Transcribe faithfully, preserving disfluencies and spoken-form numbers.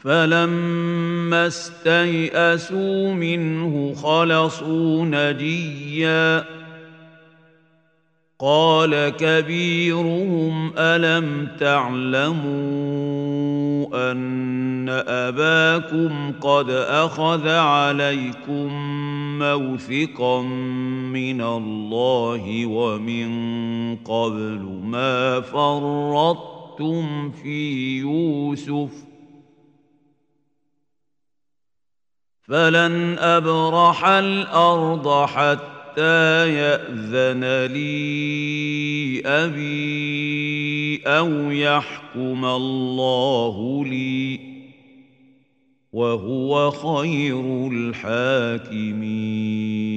فلما استيئسوا منه خلصوا نجيا قال كبيرهم ألم تعلموا أن أباكم قد أخذ عليكم موثقا من الله ومن قبل ما فرطتم في يوسف فلن أبرح الأرض حتى يأذن لي أبي أو يحكم الله لي وهو خير الحاكمين.